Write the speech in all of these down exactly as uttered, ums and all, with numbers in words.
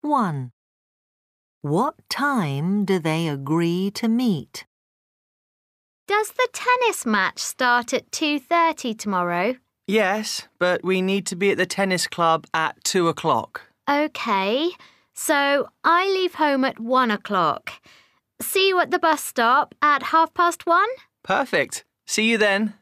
one. What time do they agree to meet? Does the tennis match start at two thirty tomorrow? Yes, but we need to be at the tennis club at two o'clock. OK, so I leave home at one o'clock. See you at the bus stop at half past one? Perfect. See you then.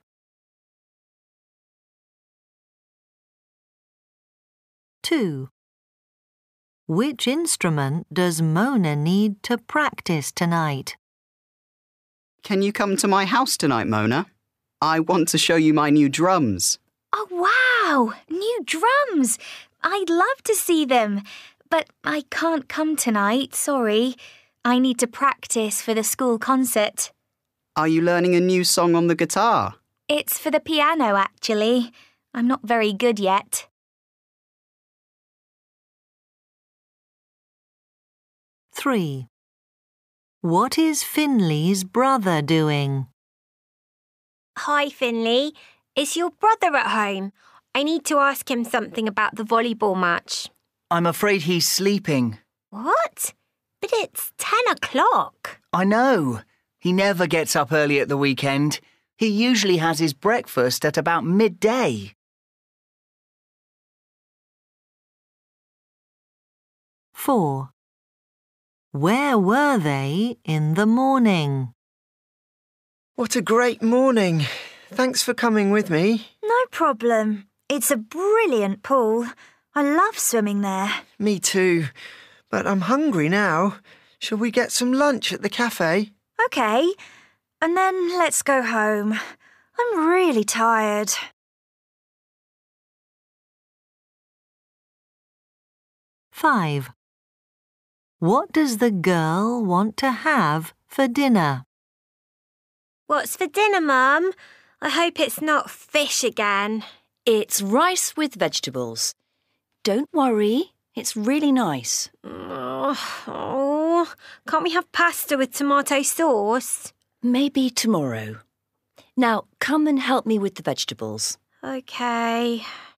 two. Which instrument does Mona need to practice tonight? Can you come to my house tonight, Mona? I want to show you my new drums. Oh, wow! New drums! I'd love to see them, but I can't come tonight, sorry. I need to practice for the school concert. Are you learning a new song on the guitar? It's for the piano, actually. I'm not very good yet. three. What is Finley's brother doing? Hi, Finley. Is your brother at home? I need to ask him something about the volleyball match. I'm afraid he's sleeping. What? But it's ten o'clock. I know. He never gets up early at the weekend. He usually has his breakfast at about midday. four. Where were they in the morning? What a great morning. Thanks for coming with me. No problem. It's a brilliant pool. I love swimming there. Me too. But I'm hungry now. Shall we get some lunch at the cafe? OK. And then let's go home. I'm really tired. five. What does the girl want to have for dinner? What's for dinner, Mum? I hope it's not fish again. It's rice with vegetables. Don't worry, it's really nice. Oh, oh, can't we have pasta with tomato sauce? Maybe tomorrow. Now, come and help me with the vegetables. OK.